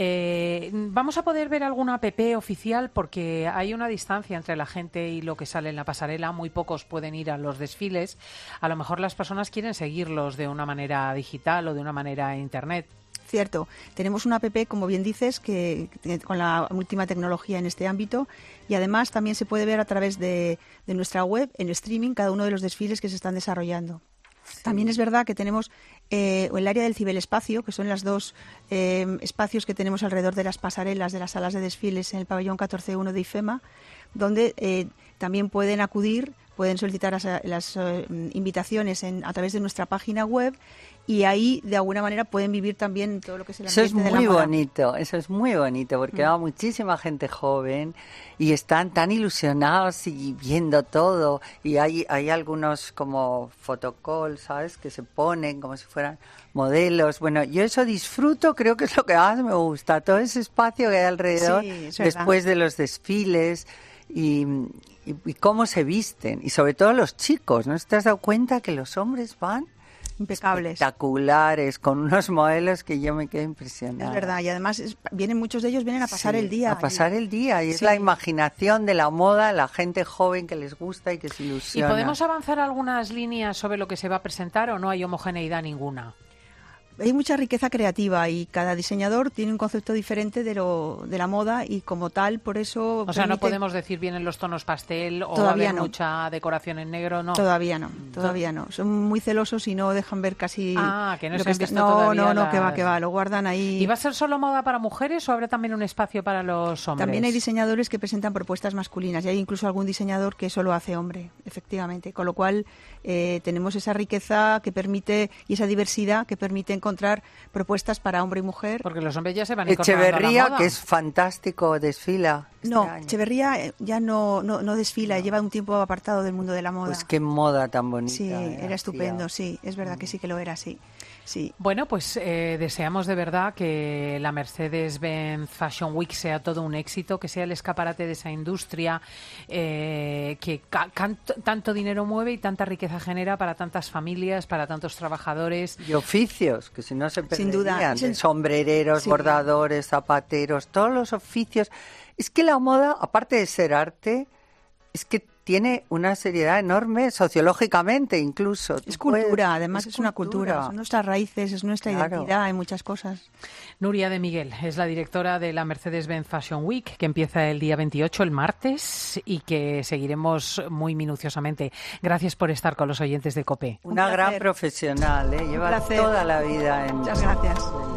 Vamos a poder ver alguna app oficial porque hay una distancia entre la gente y lo que sale en la pasarela. Muy pocos pueden ir a los desfiles. A lo mejor las personas quieren seguirlos de una manera digital o de una manera internet. Cierto. Tenemos una app, como bien dices, que con la última tecnología en este ámbito, y además también se puede ver a través de nuestra web, en streaming, cada uno de los desfiles que se están desarrollando. También es verdad que tenemos el área del ciberespacio, que son los dos espacios que tenemos alrededor de las pasarelas de las salas de desfiles en el pabellón 14.1 de IFEMA, donde también pueden acudir, pueden solicitar las invitaciones a través de nuestra página web, y ahí de alguna manera pueden vivir también todo lo que es el ambiente de la moda. Eso es muy bonito, porque va muchísima gente joven y están tan ilusionados y viendo todo, y hay algunos como photocalls, ¿sabes?, que se ponen como si fueran modelos. Bueno, yo eso disfruto, creo que es lo que más me gusta, todo ese espacio que hay alrededor después de los desfiles y cómo se visten, y sobre todo los chicos. ¿No te has dado cuenta que los hombres van impecables, espectaculares, con unos modelos que yo me quedo impresionada? Es verdad, y además muchos de ellos vienen a pasar el día. A pasar el día, y es la imaginación de la moda, la gente joven que les gusta y que se ilusiona. ¿Y podemos avanzar algunas líneas sobre lo que se va a presentar o no hay homogeneidad ninguna? Hay mucha riqueza creativa y cada diseñador tiene un concepto diferente de la moda, y como tal, por eso... O sea, no podemos decir vienen los tonos pastel o va a haber mucha decoración en negro, ¿no? Todavía no. Son muy celosos y no dejan ver casi... que no se han visto todavía. No, que va, lo guardan ahí. ¿Y va a ser solo moda para mujeres o habrá también un espacio para los hombres? También hay diseñadores que presentan propuestas masculinas, y hay incluso algún diseñador que solo hace hombre, efectivamente. Con lo cual, tenemos esa riqueza que permite, y esa diversidad que permite encontrar propuestas para hombre y mujer. Porque los hombres ya se van incorporando Echeverría, a la moda. que es fantástico, desfila. No, Echeverría ya no desfila, lleva un tiempo apartado del mundo de la moda. Pues qué moda tan bonita. Sí, era estupendo, sí, es verdad que sí que lo era, sí. Bueno, pues deseamos de verdad que la Mercedes-Benz Fashion Week sea todo un éxito, que sea el escaparate de esa industria que tanto dinero mueve y tanta riqueza genera para tantas familias, para tantos trabajadores. Y oficios, que si no se perderían. Sin duda. Sombrereros, bordadores, zapateros, todos los oficios. Es que la moda, aparte de ser arte, es que tiene una seriedad enorme sociológicamente incluso. Es cultura, además es una cultura. Son nuestras raíces, es nuestra identidad, hay muchas cosas. Nuria de Miguel es la directora de la Mercedes-Benz Fashion Week, que empieza el día 28, el martes, y que seguiremos muy minuciosamente. Gracias por estar con los oyentes de COPE. Una gran profesional, lleva toda la vida en... Muchas gracias.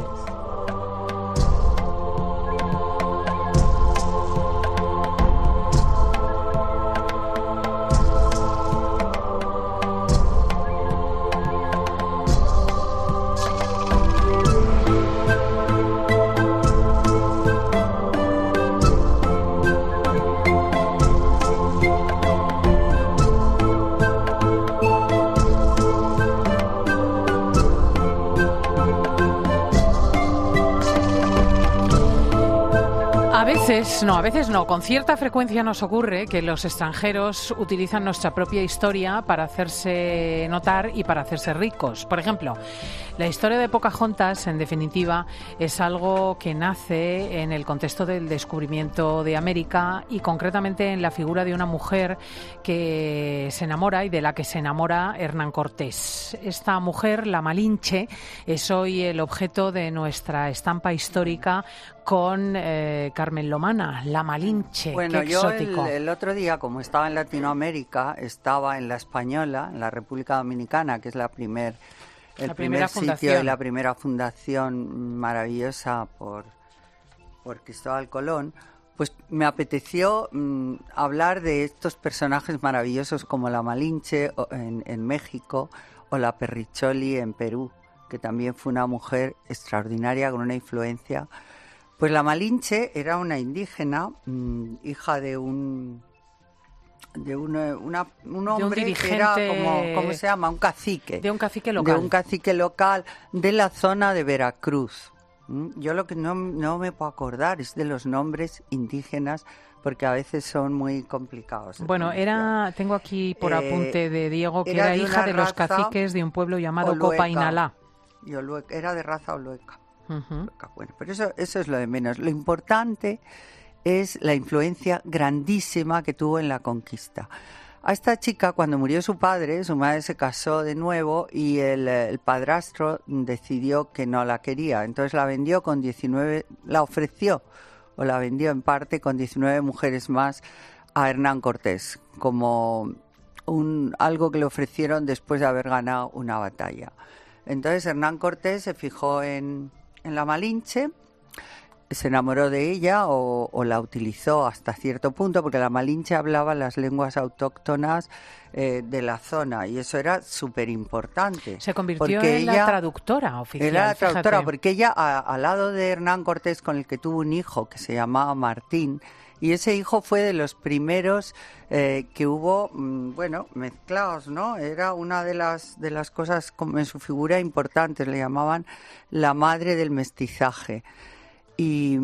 A veces no. Con cierta frecuencia nos ocurre que los extranjeros utilizan nuestra propia historia para hacerse notar y para hacerse ricos. Por ejemplo, la historia de Pocahontas, en definitiva, es algo que nace en el contexto del descubrimiento de América y concretamente en la figura de una mujer que se enamora y de la que se enamora Hernán Cortés. Esta mujer, la Malinche, es hoy el objeto de nuestra estampa histórica con Carmen Lomana, la Malinche. Bueno, qué yo exótico. el otro día, como estaba en Latinoamérica, estaba en La Española, en la República Dominicana, que es el primer sitio y la primera fundación maravillosa por Cristóbal Colón. Pues me apeteció hablar de estos personajes maravillosos como la Malinche en México o la Perricholi en Perú, que también fue una mujer extraordinaria con una influencia. Pues la Malinche era una indígena, hija de un hombre que era como, ¿cómo se llama? Un cacique. De un cacique local. De un cacique local de la zona de Veracruz. Yo lo que no me puedo acordar es de los nombres indígenas, porque a veces son muy complicados. Bueno, tengo aquí por apunte de Diego que era hija de los caciques de un pueblo llamado Copainalá. Era de raza olueca. Bueno, pero eso es lo de menos. Lo importante es la influencia grandísima que tuvo en la conquista. A esta chica, cuando murió su padre, su madre se casó de nuevo y el padrastro decidió que no la quería. Entonces la vendió con 19, la ofreció o la vendió en parte con 19 mujeres más a Hernán Cortés como algo que le ofrecieron después de haber ganado una batalla. Entonces Hernán Cortés se fijó en la Malinche, se enamoró de ella o la utilizó hasta cierto punto, porque la Malinche hablaba las lenguas autóctonas de la zona, y eso era súper importante. Se convirtió en la traductora oficial. Era la traductora, porque ella, al lado de Hernán Cortés, con el que tuvo un hijo que se llamaba Martín, y ese hijo fue de los primeros que hubo, mezclados, ¿no? Era una de las cosas como en su figura importantes, le llamaban la madre del mestizaje. Y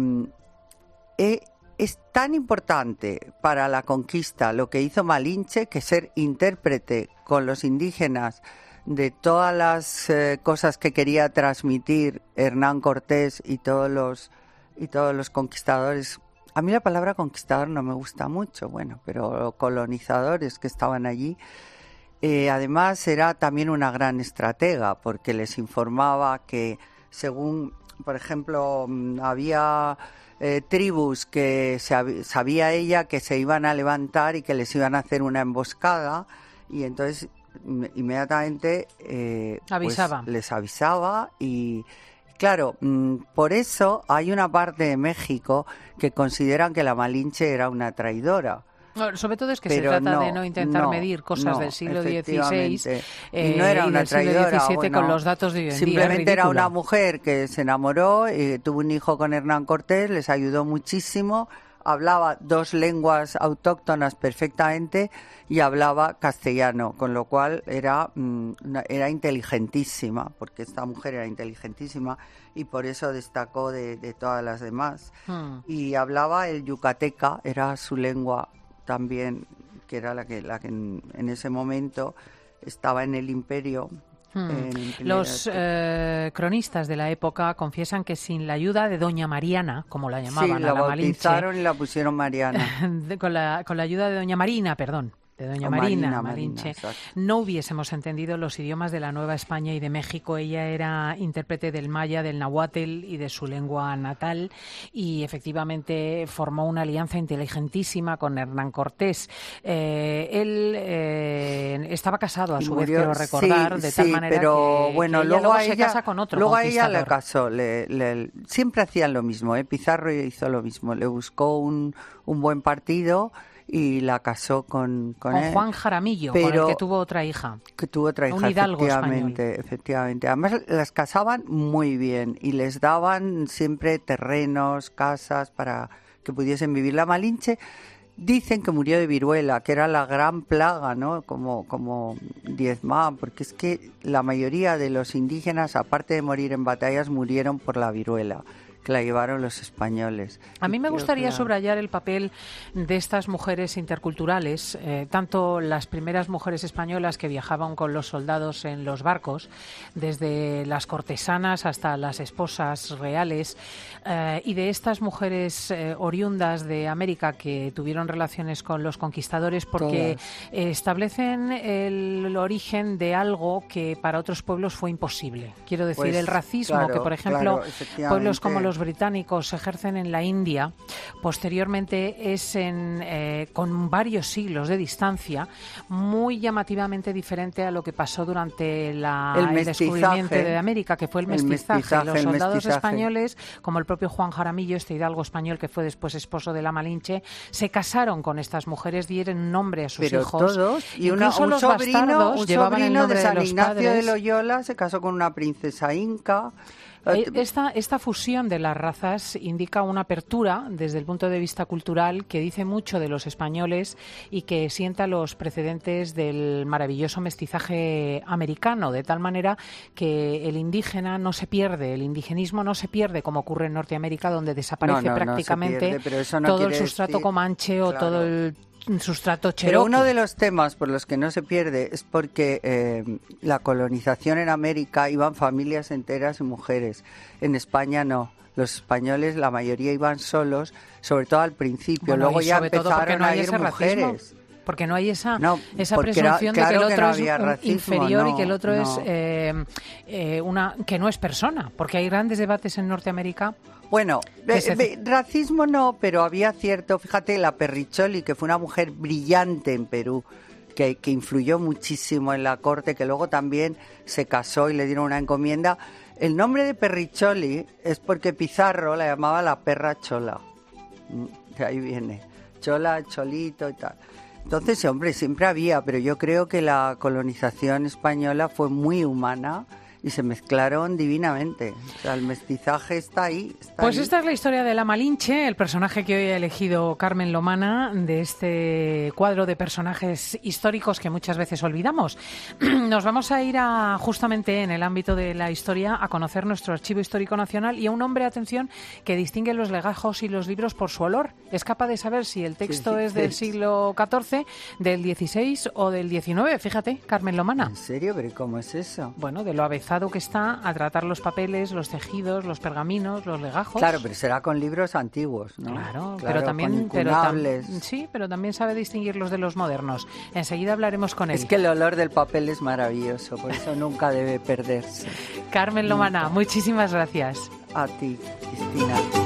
es tan importante para la conquista lo que hizo Malinche, que ser intérprete con los indígenas de todas las cosas que quería transmitir Hernán Cortés y todos los conquistadores. A mí la palabra conquistador no me gusta mucho, pero colonizadores que estaban allí. Además era también una gran estratega, porque les informaba que según, por ejemplo, había tribus que sabía ella que se iban a levantar y que les iban a hacer una emboscada, y entonces inmediatamente avisaba. Pues les avisaba. Y claro, por eso hay una parte de México que consideran que la Malinche era una traidora. Sobre todo es que se trata de no intentar medir cosas del siglo XVI y no era una traidora, XVII con los datos de hoy en día. Simplemente era una mujer que se enamoró, tuvo un hijo con Hernán Cortés, les ayudó muchísimo, hablaba 2 lenguas autóctonas perfectamente y hablaba castellano, con lo cual era inteligentísima, porque esta mujer era inteligentísima y por eso destacó de todas las demás. Y hablaba el yucateca, era su lengua también, que era la que en ese momento estaba en el imperio. Los cronistas de la época confiesan que sin la ayuda de Doña Mariana, como la llamaban, la a la Malinche, bautizaron y la pusieron Mariana. con la ayuda de Doña Marina, de Doña Marina Malinche, no hubiésemos entendido los idiomas de la Nueva España y de México. Ella era intérprete del maya, del nahuatl y de su lengua natal, y efectivamente formó una alianza inteligentísima con Hernán Cortés. Él estaba casado, a su vez, quiero recordar, de tal manera pero, que luego se casa con otro luego conquistador. A ella le casó, siempre hacían lo mismo, Pizarro hizo lo mismo, le buscó un buen partido y la casó con él. Juan Jaramillo, con el que tuvo otra hija. Un hidalgo efectivamente. Además, las casaban muy bien y les daban siempre terrenos, casas para que pudiesen vivir. La Malinche dicen que murió de viruela, que era la gran plaga, ¿no? Como diezmaban, porque es que la mayoría de los indígenas, aparte de morir en batallas, murieron por la viruela, que la llevaron los españoles. A mí me gustaría subrayar el papel de estas mujeres interculturales, tanto las primeras mujeres españolas que viajaban con los soldados en los barcos, desde las cortesanas hasta las esposas reales, y de estas mujeres oriundas de América que tuvieron relaciones con los conquistadores, porque establecen el origen de algo que para otros pueblos fue imposible. Quiero decir, el racismo, que por ejemplo pueblos como los británicos ejercen en la India, posteriormente es con varios siglos de distancia, muy llamativamente diferente a lo que pasó durante el descubrimiento de América, que fue el mestizaje. Los soldados españoles, como el propio Juan Jaramillo, este hidalgo español que fue después esposo de la Malinche, se casaron con estas mujeres, dieron nombre a sus hijos. Todos, y un sobrino de San Ignacio de Loyola se casó con una princesa inca. Esta fusión de las razas indica una apertura desde el punto de vista cultural que dice mucho de los españoles y que sienta los precedentes del maravilloso mestizaje americano, de tal manera que el indígena no se pierde, el indigenismo no se pierde como ocurre en Norteamérica, donde desaparece prácticamente todo el sustrato comanche o todo el sustrato cherokee. Pero uno de los temas por los que no se pierde es porque la colonización en América iban familias enteras y mujeres. En España no. Los españoles, la mayoría iban solos, sobre todo al principio. Luego ya empezaron a ir mujeres. Porque no hay esa presunción de que el otro es inferior y que el otro es que no es persona. Porque hay grandes debates en Norteamérica. Bueno, racismo no, pero había cierto, fíjate, la Perricholi, que fue una mujer brillante en Perú, que influyó muchísimo en la corte, que luego también se casó y le dieron una encomienda. El nombre de Perricholi es porque Pizarro la llamaba la perra chola. De ahí viene. Chola, cholito y tal. Entonces, hombre, siempre había, pero yo creo que la colonización española fue muy humana y se mezclaron divinamente. O sea, el mestizaje está ahí. Pues esta es la historia de la Malinche, el personaje que hoy ha elegido Carmen Lomana, de este cuadro de personajes históricos que muchas veces olvidamos. Nos vamos a ir justamente en el ámbito de la historia a conocer nuestro Archivo Histórico Nacional y a un hombre, atención, que distingue los legajos y los libros por su olor. Es capaz de saber si el texto es del siglo XIV, del XVI o del XIX. Fíjate, Carmen Lomana. ¿En serio? ¿Pero cómo es eso? Bueno, de lo avezado que está a tratar los papeles, los tejidos, los pergaminos, los legajos. Claro, pero será con libros antiguos, ¿no? Claro, pero también... sí, pero también sabe distinguirlos de los modernos. Enseguida hablaremos con él. Es que el olor del papel es maravilloso, por eso nunca debe perderse. Carmen Lomana, muchísimas gracias. A ti, Cristina.